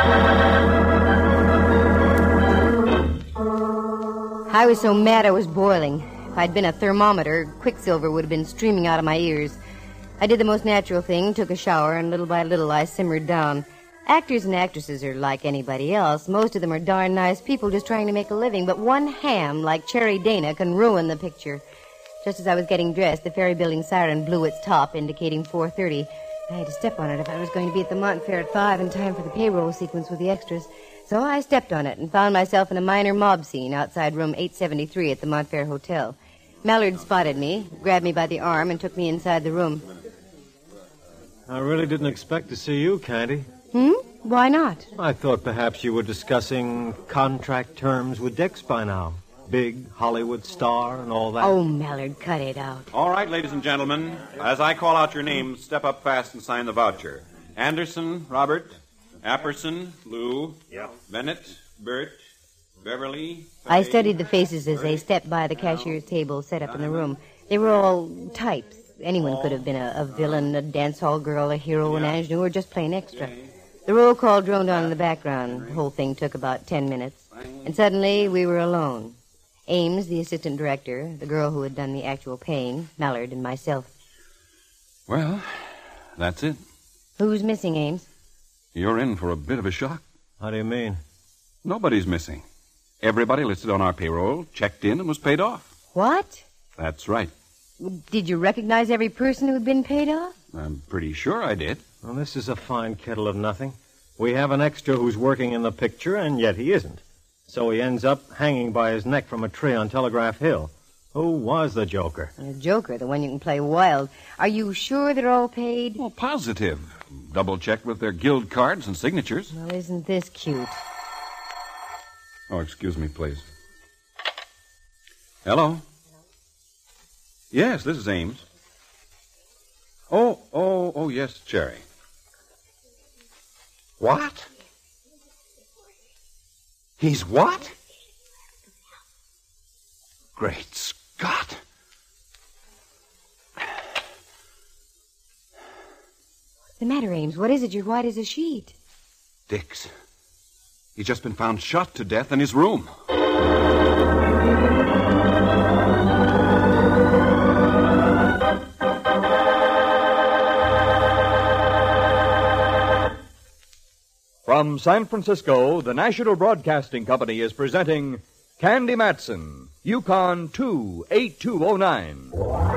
I was so mad I was boiling. If I'd been a thermometer, quicksilver would have been streaming out of my ears. I did the most natural thing, took a shower, and little by little I simmered down. Actors and actresses are like anybody else. Most of them are darn nice people just trying to make a living, but one ham like Cherry Dana can ruin the picture. Just as I was getting dressed, the ferry building siren blew its top, indicating four thirty. I had to step on it if I was going to be at the Montfair at five in time for the payroll sequence with the extras. So I stepped on it and found myself in a minor mob scene outside room eight seventy-three at the Montfair Hotel. Mallard spotted me, grabbed me by the arm, and took me inside the room. I really didn't expect to see you, Candy. Hmm? Why not? I thought perhaps you were discussing contract terms with Dix by now. Big Hollywood star and all that. Oh, Mallard, cut it out. All right, ladies and gentlemen. As I call out your names, step up fast and sign the voucher. Anderson, Robert. Apperson, Lou. Yeah. Bennett, Bert, Beverly. I studied the faces as they stepped by the cashier's table set up in the room. They were all types. Anyone could have been a, a villain, a dance hall girl, a hero, an ingenue, or just plain extra. The roll call droned on in the background. The whole thing took about ten minutes. And suddenly we were alone. Ames, the assistant director, the girl who had done the actual paying, Mallard, and myself. Well, that's it. Who's missing, Ames? You're in for a bit of a shock. How do you mean? Nobody's missing. Everybody listed on our payroll checked in and was paid off. What? That's right. Did you recognize every person who'd been paid off? I'm pretty sure I did. Well, this is a fine kettle of nothing. We have an extra who's working in the picture, and yet he isn't. So he ends up hanging by his neck from a tree on Telegraph Hill. Who was the Joker? The Joker, the one you can play wild. Are you sure they're all paid? Well, positive. Double-checked with their guild cards and signatures. Well, isn't this cute? Oh, excuse me, please. Hello? Yes, this is Ames. Oh, oh, oh, yes, Cherry. What? He's what? Great Scott. What's the matter, Ames? What is it? You're white as a sheet. Dix. He's just been found shot to death in his room. From San Francisco, the National Broadcasting Company is presenting Candy Matson, Yukon two eight two oh nine.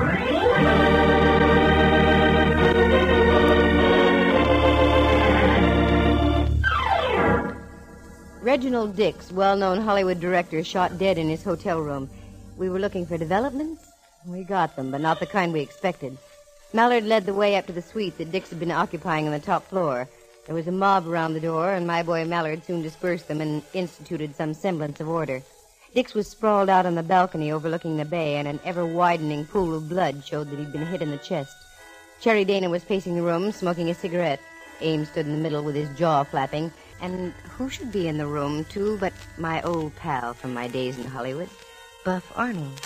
Reginald Dix, well-known Hollywood director, shot dead in his hotel room. We were looking for developments. We got them, but not the kind we expected. Mallard led the way up to the suite that Dix had been occupying on the top floor. There was a mob around the door, and my boy Mallard soon dispersed them and instituted some semblance of order. Dix was sprawled out on the balcony overlooking the bay, and an ever-widening pool of blood showed that he'd been hit in the chest. Cherry Dana was pacing the room, smoking a cigarette. Ames stood in the middle with his jaw flapping. And who should be in the room, too, but my old pal from my days in Hollywood, Buff Arnold.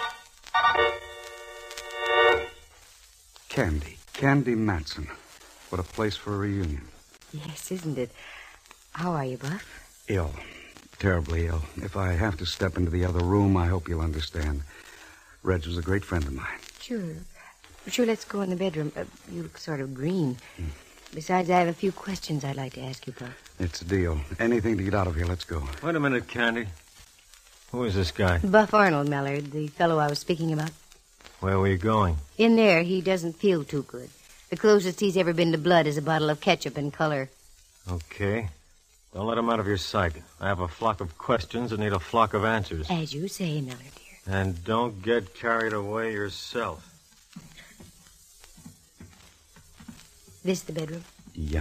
Candy. Candy Matson. What a place for a reunion. Yes, isn't it? How are you, Buff? Ill. Terribly ill. If I have to step into the other room, I hope you'll understand. Reg was a great friend of mine. Sure. Sure, let's go in the bedroom. Uh, you look sort of green. Mm. Besides, I have a few questions I'd like to ask you, Buff. It's a deal. Anything to get out of here, let's go. Wait a minute, Candy. Who is this guy? Buff Arnold, Mallard, the fellow I was speaking about. Where were you going? In there, he doesn't feel too good. The closest he's ever been to blood is a bottle of ketchup in color. Okay. Don't let him out of your sight. I have a flock of questions and need a flock of answers. As you say, Miller, dear. And don't get carried away yourself. This the bedroom? Yeah.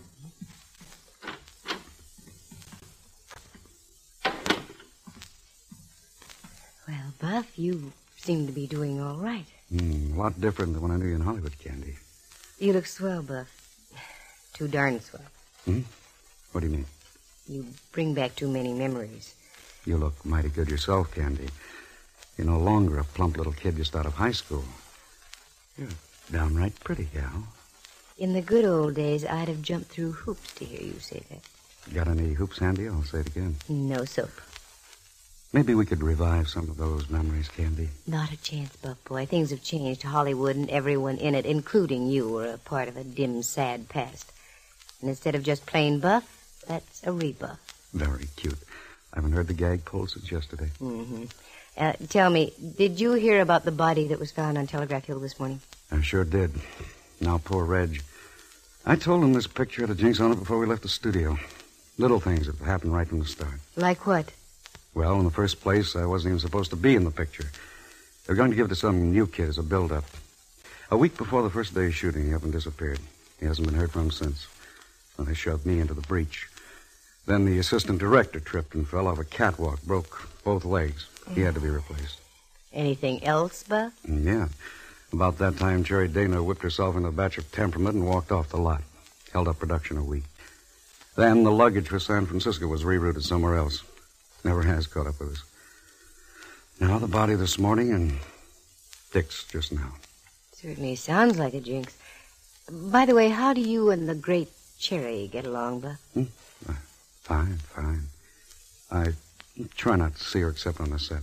Well, Buff, you seem to be doing all right. Mm, a lot different than when I knew you in Hollywood, Candy. You look swell, Buff. Too darn swell. Hmm? What do you mean? You bring back too many memories. You look mighty good yourself, Candy. You're no longer a plump little kid just out of high school. You're downright pretty, gal. In the good old days, I'd have jumped through hoops to hear you say that. Got any hoops handy? I'll say it again. No soap. Maybe we could revive some of those memories, Candy. Not a chance, Buff boy. Things have changed. Hollywood and everyone in it, including you, are a part of a dim, sad past. And instead of just plain Buff, that's a rebuff. Very cute. I haven't heard the gag pulled since yesterday. Mm-hmm. Uh, tell me, did you hear about the body that was found on Telegraph Hill this morning? I sure did. Now, poor Reg. I told him this picture had a jinx on it before we left the studio. Little things that happened right from the start. Like what? Well, in the first place, I wasn't even supposed to be in the picture. They were going to give it to some new kid as a build-up. A week before the first day of shooting, he up and disappeared. He hasn't been heard from since. Well, they shoved me into the breach. Then the assistant director tripped and fell off a catwalk, broke both legs. He had to be replaced. Anything else, Buff? Yeah. About that time, Cherry Dana whipped herself into a batch of temperament and walked off the lot. Held up production a week. Then the luggage for San Francisco was rerouted somewhere else. Never has caught up with us. Now the body this morning and Dick's just now. Certainly sounds like a jinx. By the way, how do you and the great Cherry get along, Buff? Hmm? Uh, fine, fine. I try not to see her except on the set.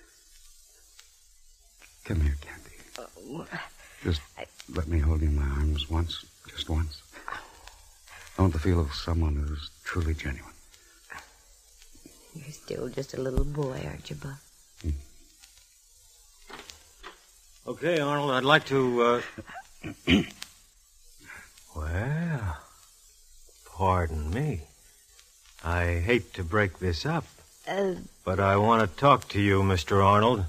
Come here, Candy. Oh, Just I... let me hold you in my arms once, just once. I want the feel of someone who's truly genuine. You're still just a little boy, aren't you, Buff? Hmm. Okay, Arnold, I'd like to, uh... well, pardon me. I hate to break this up, uh... but I want to talk to you, Mister Arnold.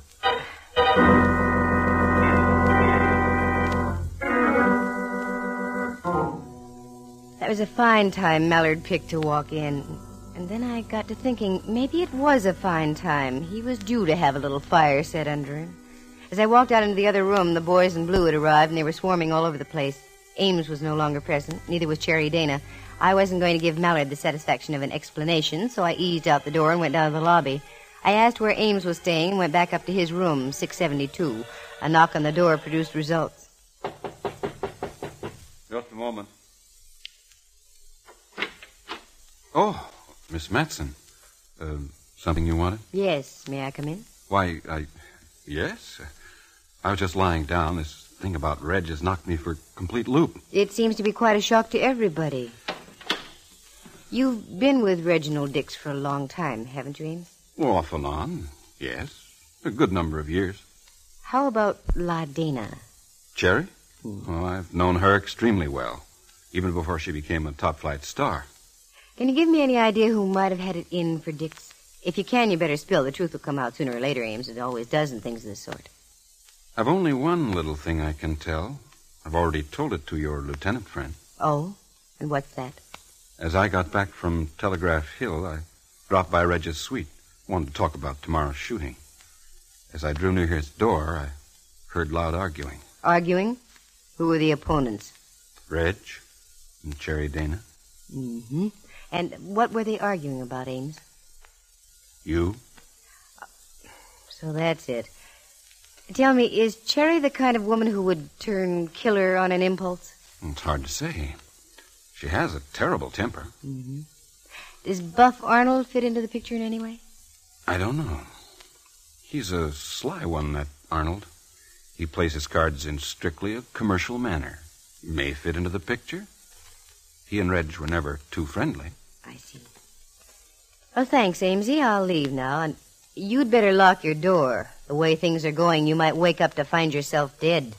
That was a fine time Mallard picked to walk in. And then I got to thinking, maybe it was a fine time. He was due to have a little fire set under him. As I walked out into the other room, the boys in blue had arrived, and they were swarming all over the place. Ames was no longer present. Neither was Cherry Dana. I wasn't going to give Mallard the satisfaction of an explanation, so I eased out the door and went down to the lobby. I asked where Ames was staying and went back up to his room, six seventy-two. A knock on the door produced results. Just a moment. Oh, Miss Matson. Uh, something you wanted? Yes. May I come in? Why, I... Yes. I was just lying down. This thing about Reg has knocked me for a complete loop. It seems to be quite a shock to everybody. You've been with Reginald Dix for a long time, haven't you, Ames? Well, off and on, yes. A good number of years. How about La Dana? Cherry? Hmm. Well, I've known her extremely well, even before she became a top-flight star. Can you give me any idea who might have had it in for Dix? If you can, you better spill. The truth will come out sooner or later, Ames. It always does in things of this sort. I've only one little thing I can tell. I've already told it to your lieutenant friend. Oh? And what's that? As I got back from Telegraph Hill, I dropped by Reg's suite. Wanted to talk about tomorrow's shooting. As I drew near his door, I heard loud arguing. Arguing? Who were the opponents? Reg and Cherry Dana. Mm-hmm. And what were they arguing about, Ames? You. So that's it. Tell me, is Cherry the kind of woman who would turn killer on an impulse? It's hard to say. She has a terrible temper. Mm-hmm. Does Buff Arnold fit into the picture in any way? I don't know. He's a sly one, that Arnold. He plays his cards in strictly a commercial manner. May fit into the picture. He and Reg were never too friendly. I see. Oh, thanks, Amesy. I'll leave now, and you'd better lock your door. The way things are going, you might wake up to find yourself dead.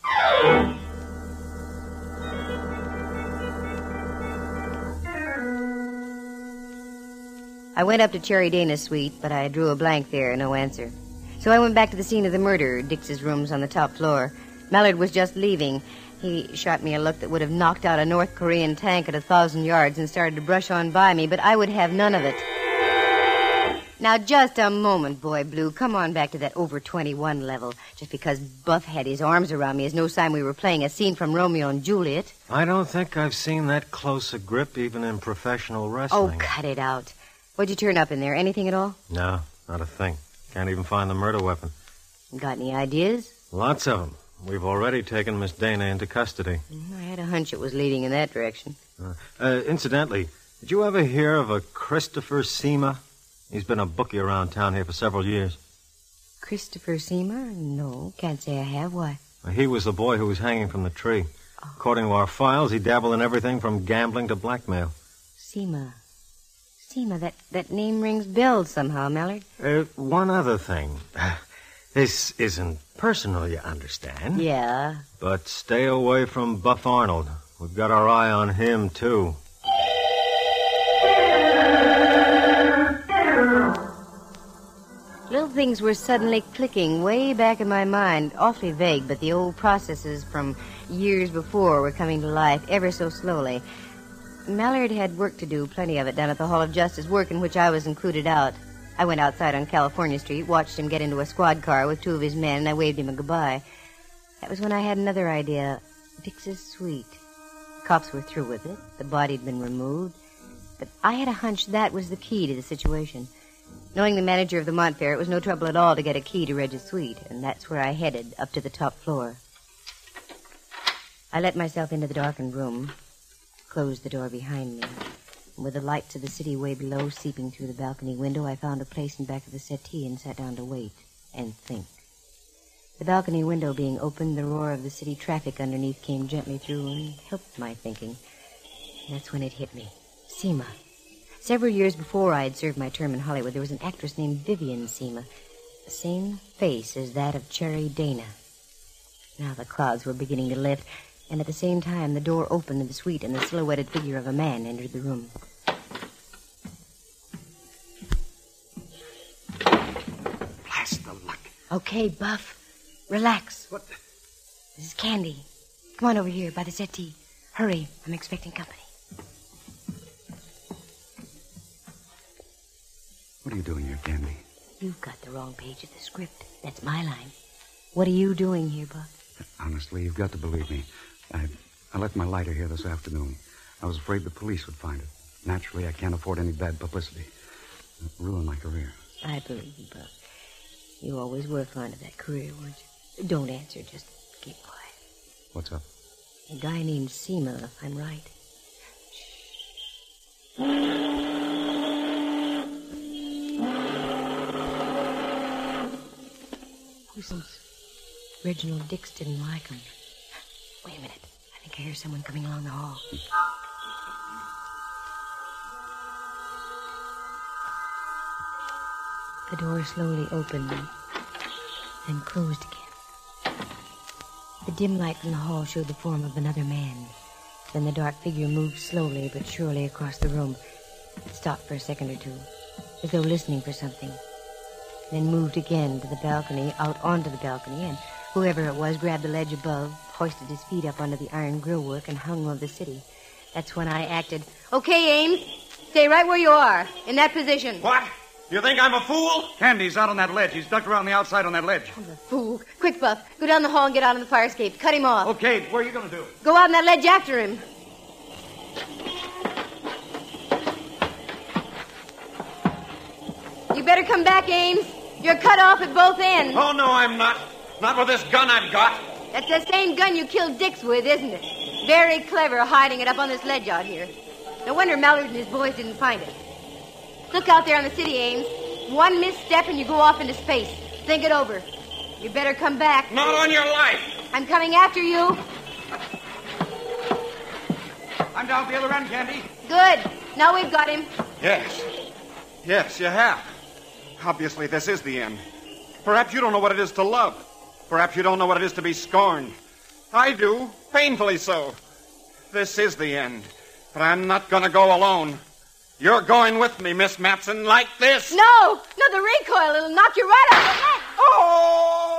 I went up to Cherry Dana's suite, but I drew a blank there, no answer. So I went back to the scene of the murder, Dix's rooms on the top floor. Mallard was just leaving. He shot me a look that would have knocked out a North Korean tank at a thousand yards and started to brush on by me, but I would have none of it. Now, just a moment, Boy Blue. Come on back to that over twenty-one level. Just because Buff had his arms around me is no sign we were playing a scene from Romeo and Juliet. I don't think I've seen that close a grip even in professional wrestling. Oh, cut it out. What'd you turn up in there? Anything at all? No, not a thing. Can't even find the murder weapon. Got any ideas? Lots of them. We've already taken Miss Dana into custody. I had a hunch it was leading in that direction. Uh, uh, incidentally, did you ever hear of a Christopher Seema? He's been a bookie around town here for several years. Christopher Seema? No, can't say I have. Why? He was the boy who was hanging from the tree. Oh. According to our files, he dabbled in everything from gambling to blackmail. Seema. Seema, that, that name rings bells somehow, Mallard. Uh, one other thing. This isn't personal, you understand? Yeah. But stay away from Buff Arnold. We've got our eye on him, too. Little things were suddenly clicking way back in my mind, awfully vague, but the old processes from years before were coming to life ever so slowly. Mallard had work to do, plenty of it, down at the Hall of Justice, work in which I was included out. I went outside on California Street, watched him get into a squad car with two of his men, and I waved him a goodbye. That was when I had another idea. Dix's suite. Cops were through with it. The body had been removed. But I had a hunch that was the key to the situation. Knowing the manager of the Montfair, it was no trouble at all to get a key to Reg's suite, and that's where I headed, up to the top floor. I let myself into the darkened room, closed the door behind me. With the lights of the city way below seeping through the balcony window, I found a place in back of the settee and sat down to wait and think. The balcony window being opened, the roar of the city traffic underneath came gently through and helped my thinking. And that's when it hit me. Seema. Several years before I had served my term in Hollywood, there was an actress named Vivian Seema. The same face as that of Cherry Dana. Now the clouds were beginning to lift, and at the same time the door opened in the suite and the silhouetted figure of a man entered the room. Blast the luck. Okay, Buff. Relax. What? This is Candy. Come on over here by the settee. Hurry. I'm expecting company. What are you doing here, Candy? You've got the wrong page of the script. That's my line. What are you doing here, Buff? Honestly, you've got to believe me. I, I left my lighter here this afternoon. I was afraid the police would find it. Naturally, I can't afford any bad publicity. It'll ruin my career. I believe you, Buff. You always were fond of that career, weren't you? Don't answer, just keep quiet. What's up? A guy named Seema, if I'm right. Since Reginald Dix didn't like him. Wait a minute. I think I hear someone coming along the hall. The door slowly opened and closed again. The dim light from the hall showed the form of another man. Then the dark figure moved slowly but surely across the room. It stopped for a second or two, as though listening for something. Then moved again to the balcony, out onto the balcony, and whoever it was grabbed the ledge above, hoisted his feet up onto the iron grillwork, and hung over the city. That's when I acted. Okay, Ames, stay right where you are, in that position. What? You think I'm a fool? Candy's out on that ledge. He's ducked around the outside on that ledge. I'm a fool. Quick, Buff, go down the hall and get out on the fire escape. Cut him off. Okay, what are you going to do? Go out on that ledge after him. You better come back, Ames. You're cut off at both ends. Oh, no, I'm not. Not with this gun I've got. That's the same gun you killed Dix with, isn't it? Very clever hiding it up on this ledge out here. No wonder Mallard and his boys didn't find it. Look out there on the city, Ames. One misstep and you go off into space. Think it over. You better come back. Not on your life. I'm coming after you. I'm down at the other end, Candy. Good. Now we've got him. Yes. Yes, you have. Obviously, this is the end. Perhaps you don't know what it is to love. Perhaps you don't know what it is to be scorned. I do, painfully so. This is the end. But I'm not going to go alone. You're going with me, Miss Matson, like this. No! No, the recoil, it'll knock you right off the neck. Oh!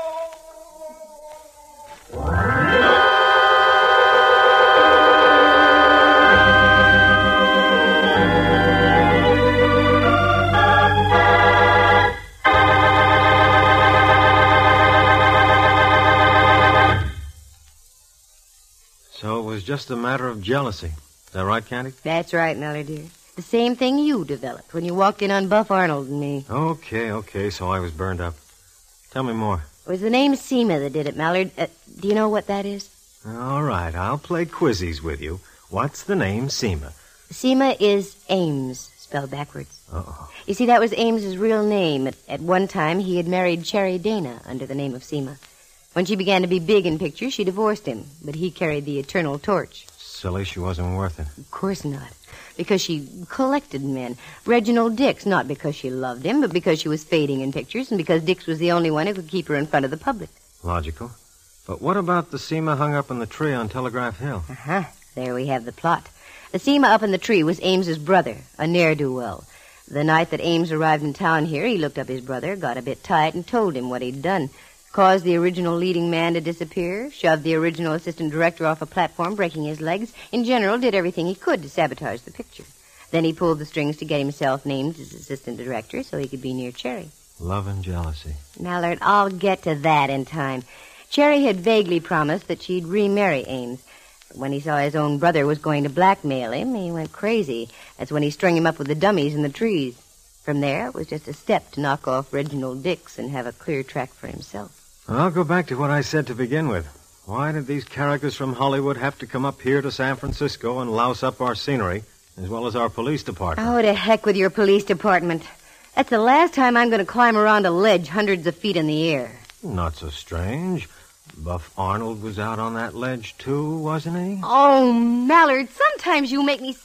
So it was just a matter of jealousy. Is that right, Candy? That's right, Mallard, dear. The same thing you developed when you walked in on Buff Arnold and me. Okay, okay, so I was burned up. Tell me more. It was the name Seema that did it, Mallard. Uh, do you know what that is? All right, I'll play quizzies with you. What's the name Seema? Seema is Ames, spelled backwards. Uh-oh. You see, that was Ames's real name. At, at one time, he had married Cherry Dana under the name of Seema. When she began to be big in pictures, she divorced him, but he carried the eternal torch. Silly, she wasn't worth it. Of course not. Because she collected men. Reginald Dix, not because she loved him, but because she was fading in pictures and because Dix was the only one who could keep her in front of the public. Logical. But what about the Seema hung up in the tree on Telegraph Hill? Uh-huh. There we have the plot. The Seema up in the tree was Ames's brother, a ne'er-do-well. The night that Ames arrived in town here, he looked up his brother, got a bit tight, and told him what he'd done. Caused the original leading man to disappear, shoved the original assistant director off a platform, breaking his legs. In general, did everything he could to sabotage the picture. Then he pulled the strings to get himself named as assistant director so he could be near Cherry. Love and jealousy. Mallard, I'll get to that in time. Cherry had vaguely promised that she'd remarry Ames. But when he saw his own brother was going to blackmail him, he went crazy. That's when he strung him up with the dummies in the trees. From there, it was just a step to knock off Reginald Dix and have a clear track for himself. I'll go back to what I said to begin with. Why did these characters from Hollywood have to come up here to San Francisco and louse up our scenery, as well as our police department? Oh, to heck with your police department. That's the last time I'm going to climb around a ledge hundreds of feet in the air. Not so strange. Buff Arnold was out on that ledge, too, wasn't he? Oh, Mallard, sometimes you make me so...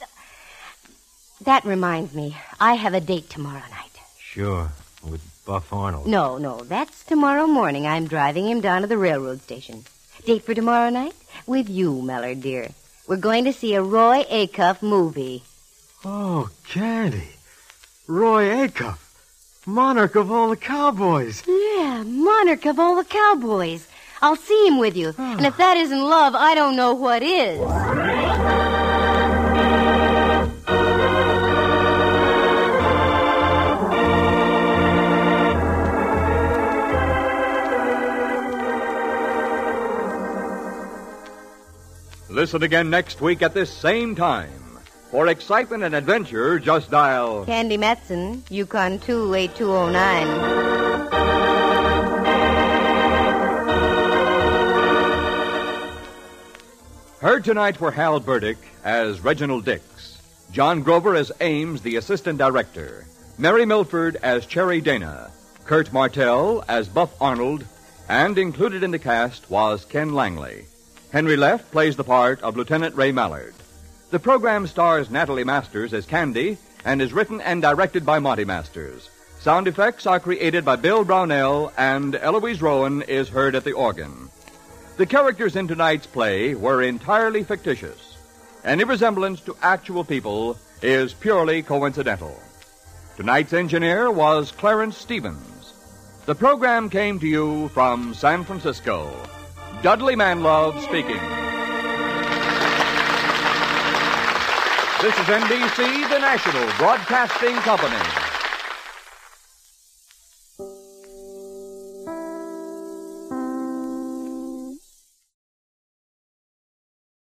That reminds me, I have a date tomorrow night. Sure, with Buff Arnold. No, no, that's tomorrow morning. I'm driving him down to the railroad station. Date for tomorrow night? With you, Mallard, dear. We're going to see a Roy Acuff movie. Oh, Candy. Roy Acuff. Monarch of all the cowboys. Yeah, monarch of all the cowboys. I'll see him with you. And if that isn't love, I don't know what is. Listen again next week at this same time. For excitement and adventure, just dial... Candy Matson, Yukon two eight two oh nine. Heard tonight were Hal Burdick as Reginald Dix, John Grover as Ames, the assistant director, Mary Milford as Cherry Dana, Kurt Martell as Buff Arnold, and included in the cast was Ken Langley. Henry Leff plays the part of Lieutenant Ray Mallard. The program stars Natalie Masters as Candy and is written and directed by Monty Masters. Sound effects are created by Bill Brownell, and Eloise Rowan is heard at the organ. The characters in tonight's play were entirely fictitious. Any resemblance to actual people is purely coincidental. Tonight's engineer was Clarence Stevens. The program came to you from San Francisco. Dudley Manlove speaking. This is N B C, the national broadcasting company.